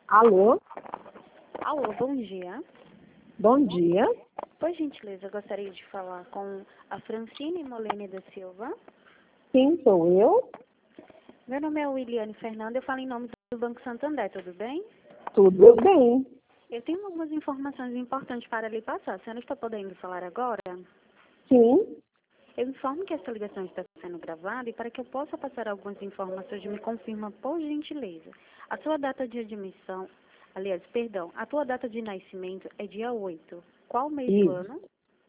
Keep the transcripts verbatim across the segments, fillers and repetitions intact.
Alô? Alô, bom dia. Bom dia. Por gentileza, eu gostaria de falar com a Francine Molene da Silva. Sim, sou eu. Meu nome é Williane Fernanda, eu falo em nome do Banco Santander, tudo bem? Tudo bem. Eu tenho algumas informações importantes para lhe passar. A senhora está podendo falar agora? Sim. Eu informo que essa ligação está sendo gravada e para que eu possa passar algumas informações, me confirma, por gentileza. A sua data de admissão, aliás, perdão, a tua data de nascimento é dia oito. Qual mês do Isso. ano?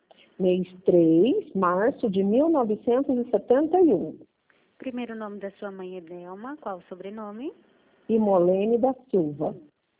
Mês três, março de mil novecentos e setenta e um. Primeiro nome da sua mãe é Delma, qual o sobrenome? E Molene da Silva.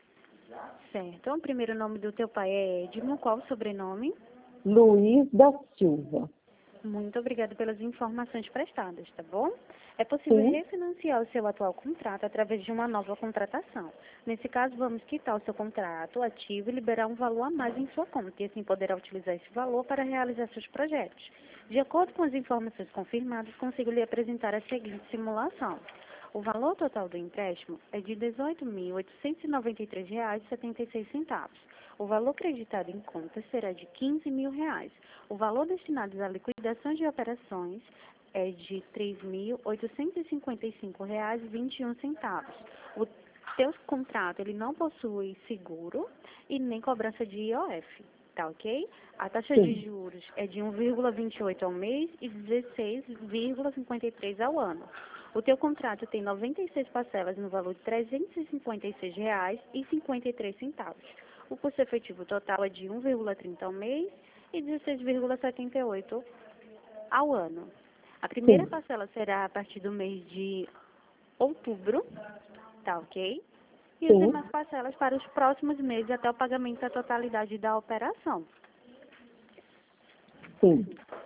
Certo. O primeiro nome do teu pai é Edmo, qual o sobrenome? Luiz da Silva. Muito obrigada pelas informações prestadas, tá bom? É possível Sim. refinanciar o seu atual contrato através de uma nova contratação. Nesse caso, vamos quitar o seu contrato ativo e liberar um valor a mais em sua conta, e assim poderá utilizar esse valor para realizar seus projetos. De acordo com as informações confirmadas, consigo lhe apresentar a seguinte simulação. O valor total do empréstimo é de dezoito mil oitocentos e noventa e três reais e setenta e seis centavos. O valor creditado em conta será de quinze mil reais. O valor destinado à liquidação de operações é de três mil oitocentos e cinquenta e cinco reais e vinte e um centavos. O teu contrato ele não possui seguro e nem cobrança de I O F, tá ok? A taxa Sim. de juros é de um vírgula vinte e oito ao mês e dezesseis vírgula cinquenta e três ao ano. O teu contrato tem noventa e seis parcelas no valor de trezentos e cinquenta e seis reais e cinquenta e três centavos. O custo efetivo total é de um vírgula trinta ao mês e dezesseis vírgula setenta e oito ao ano. A primeira Sim. parcela será a partir do mês de outubro, tá ok? E as Sim. demais parcelas para os próximos meses até o pagamento da totalidade da operação. Sim.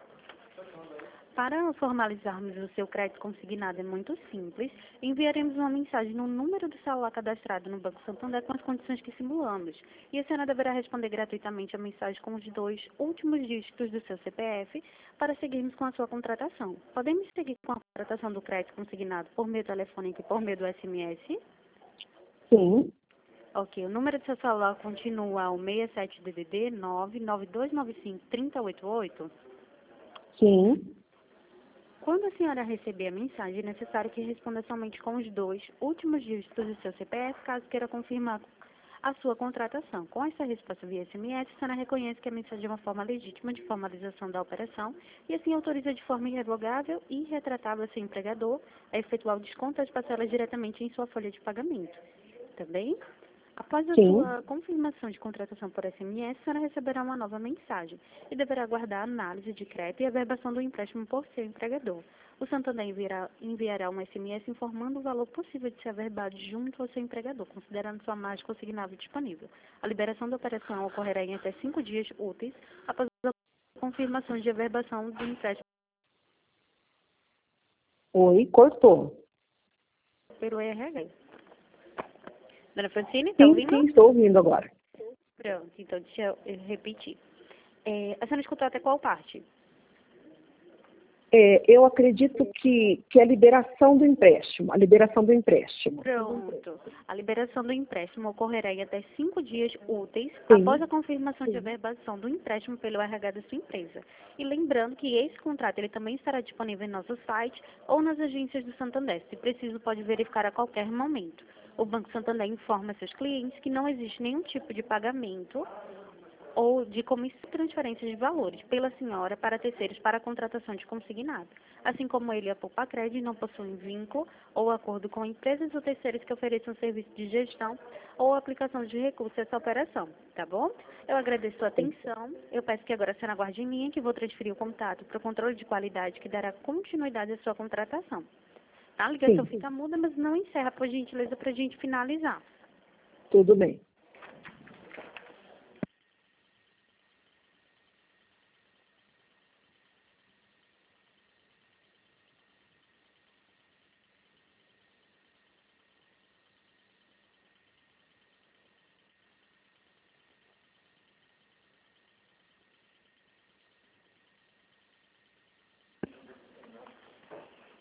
Para formalizarmos o seu crédito consignado é muito simples. Enviaremos uma mensagem no número do celular cadastrado no Banco Santander com as condições que simulamos. E a senhora deverá responder gratuitamente a mensagem com os dois últimos dígitos do seu C P F para seguirmos com a sua contratação. Podemos seguir com a contratação do crédito consignado por meio telefônico e por meio do S M S? Sim. Ok, o número do seu celular continua o seis sete D D D nove nove dois nove cinco três zero oito oito? Sim. Quando a senhora receber a mensagem, é necessário que responda somente com os dois últimos dígitos do seu C P F, caso queira confirmar a sua contratação. Com essa resposta via S M S, a senhora reconhece que a mensagem é uma forma legítima de formalização da operação e assim autoriza de forma irrevogável e irretratável seu empregador a efetuar o desconto das parcelas diretamente em sua folha de pagamento. Tá bem? Após a Sim. sua confirmação de contratação por S M S, a senhora receberá uma nova mensagem e deverá aguardar a análise de crédito e a verbação do empréstimo por seu empregador. O Santander enviará, enviará um S M S informando o valor possível de ser averbado junto ao seu empregador, considerando sua margem consignável disponível. A liberação da operação ocorrerá em até cinco dias úteis após a confirmação de averbação do empréstimo Oi, cortou. pelo R H. Dona Francine, está Sim, ouvindo? sim, estou ouvindo agora. Pronto, então deixa eu repetir. É, a senhora escutou até qual parte? É, eu acredito que, que a liberação do empréstimo, a liberação do empréstimo. Pronto. A liberação do empréstimo ocorrerá em até cinco dias úteis Sim. após a confirmação de averbação do empréstimo pelo R H da sua empresa. E lembrando que esse contrato ele também estará disponível em nosso site ou nas agências do Santander. Se preciso, pode verificar a qualquer momento. O Banco Santander informa seus clientes que não existe nenhum tipo de pagamento ou de comissão de transferência de valores pela senhora para terceiros para a contratação de consignado, assim como ele e a Poupa-Crédito não possuem vínculo ou acordo com empresas ou terceiros que ofereçam serviço de gestão ou aplicação de recursos a essa operação, tá bom? Eu agradeço a sua atenção, eu peço que agora a senhora aguarde em linha que vou transferir o contato para o controle de qualidade que dará continuidade à sua contratação. A ligação Sim. fica muda, mas não encerra, por gentileza, para a gente finalizar. Tudo bem.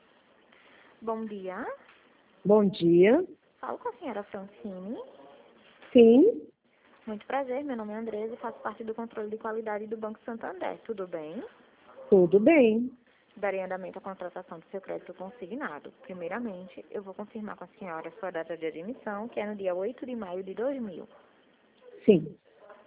Bom dia. Bom dia. Falo com a senhora Francine. Sim, Muito prazer, meu nome é Andresa e faço parte do controle de qualidade do Banco Santander. Tudo bem? tudo bem. Darei andamento à contratação do seu crédito consignado. Primeiramente, eu vou confirmar com a senhora sua data de admissão, que é no dia oito de maio de dois mil. Sim,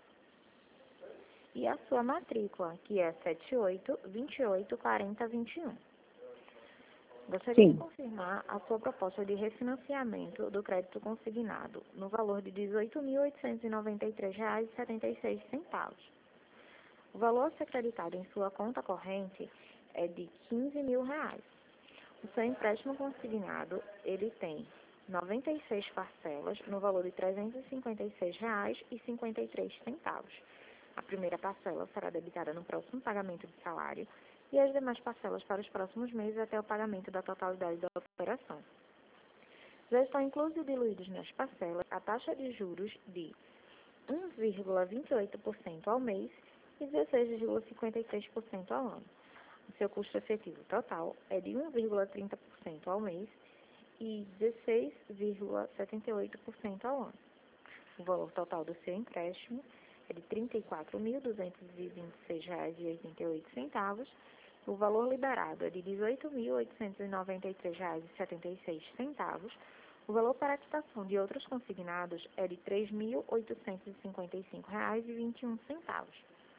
E a sua matrícula, que é sete oito, vinte e oito, quarenta, vinte e um. Gostaria sim, de confirmar a sua proposta de refinanciamento do crédito consignado, no valor de dezoito mil oitocentos e noventa e três reais e setenta e seis centavos. O valor a ser creditado em sua conta corrente é de quinze mil reais. O seu empréstimo consignado, ele tem noventa e seis parcelas no valor de trezentos e cinquenta e seis reais e cinquenta e três centavos. A primeira parcela será debitada no próximo pagamento de salário e as demais parcelas para os próximos meses até o pagamento da totalidade da operação. Já estão inclusos e diluídos nas parcelas a taxa de juros de um vírgula vinte e oito por cento ao mês e dezesseis vírgula cinquenta e três por cento ao ano. O seu custo efetivo total é de um vírgula trinta por cento ao mês e dezesseis vírgula setenta e oito por cento ao ano. O valor total do seu empréstimo é de trinta e quatro mil duzentos e vinte e seis reais e oitenta e oito centavos. O valor liberado é de dezoito mil oitocentos e noventa e três reais e setenta e seis centavos. O valor para a quitação de outros consignados é de três mil oitocentos e cinquenta e cinco reais e vinte e um centavos.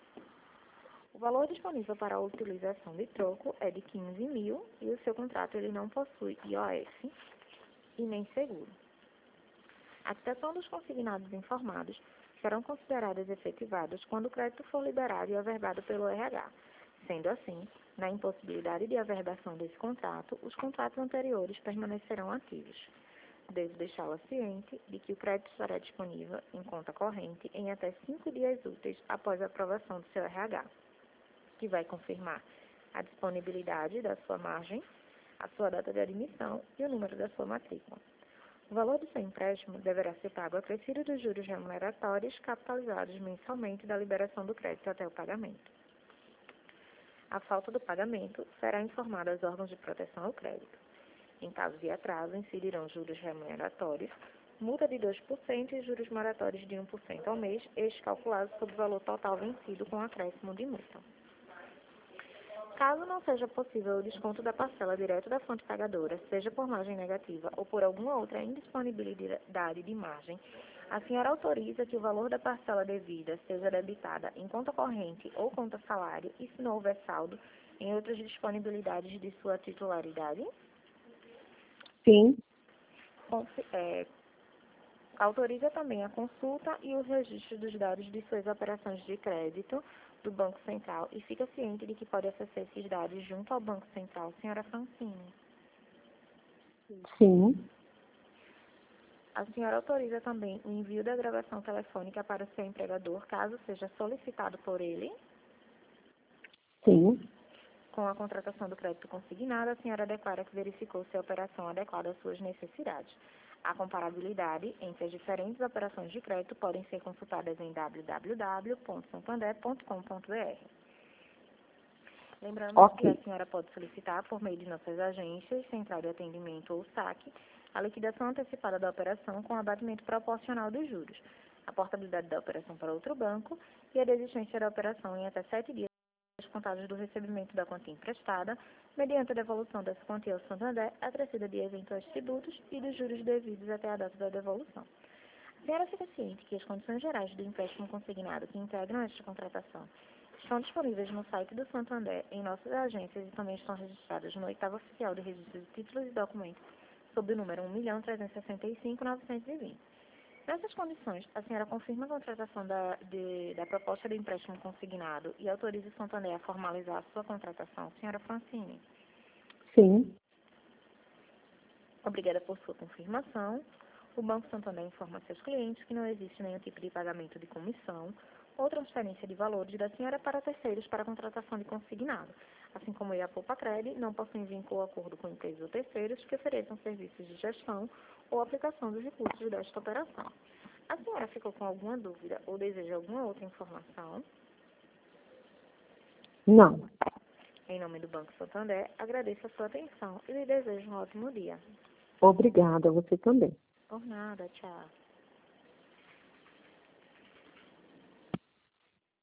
O valor disponível para a utilização de troco é de quinze mil e o seu contrato ele não possui I O F e nem seguro. A quitação dos consignados informados serão consideradas efetivadas quando o crédito for liberado e averbado pelo R H. Sendo assim, na impossibilidade de averbação desse contrato, os contratos anteriores permanecerão ativos. Devo deixá-la ciente de que o crédito estará disponível em conta corrente em até cinco dias úteis após a aprovação do seu R H, que vai confirmar a disponibilidade da sua margem, a sua data de admissão e o número da sua matrícula. O valor do seu empréstimo deverá ser pago acrescido dos juros remuneratórios capitalizados mensalmente da liberação do crédito até o pagamento. A falta do pagamento será informada aos órgãos de proteção ao crédito. Em caso de atraso, incidirão juros remuneratórios, multa de dois por cento e juros moratórios de um por cento ao mês, estes calculados sobre o valor total vencido com acréscimo de multa. Caso não seja possível o desconto da parcela direto da fonte pagadora, seja por margem negativa ou por alguma outra indisponibilidade de margem, a senhora autoriza que o valor da parcela devida seja debitada em conta corrente ou conta salário e, se não houver saldo, em outras disponibilidades de sua titularidade? sim, Consi- é, Autoriza também a consulta e o registro dos dados de suas operações de crédito do Banco Central e fica ciente de que pode acessar esses dados junto ao Banco Central, senhora Francine. sim, A senhora autoriza também o envio da gravação telefônica para o seu empregador, caso seja solicitado por ele? sim, Com a contratação do crédito consignado, a senhora declara que verificou se a operação adequada às suas necessidades. A comparabilidade entre as diferentes operações de crédito podem ser consultadas em w w w ponto santander ponto com ponto b r. Lembrando ok, que a senhora pode solicitar, por meio de nossas agências, central de atendimento ou saque, a liquidação antecipada da operação com abatimento proporcional dos juros, a portabilidade da operação para outro banco e a desistência da operação em até sete dias contados do recebimento da quantia emprestada, mediante a devolução dessa quantia ao Santander, acrescida de eventuais tributos e dos juros devidos até a data da devolução. A senhora fica ciente que as condições gerais do empréstimo consignado que integram esta contratação estão disponíveis no site do Santander, em nossas agências e também estão registradas no oitavo oficial de registro de títulos e documentos, sob o número um milhão trezentos e sessenta e cinco mil novecentos e vinte. Nessas condições, a senhora confirma a contratação da, de, da proposta de empréstimo consignado e autoriza o Santander a formalizar a sua contratação, senhora Francine. sim, Obrigada por sua confirmação. O Banco Santander informa a seus clientes que não existe nenhum tipo de pagamento de comissão ou transferência de valores da senhora para terceiros para a contratação de consignado, assim como a Poupa Cred não possuem vínculo ou acordo com empresas ou terceiros que ofereçam serviços de gestão ou aplicação dos recursos desta operação. A senhora ficou com alguma dúvida ou deseja alguma outra informação? não. Em nome do Banco Santander, agradeço a sua atenção e lhe desejo um ótimo dia. Obrigada, você também. Por nada, tchau.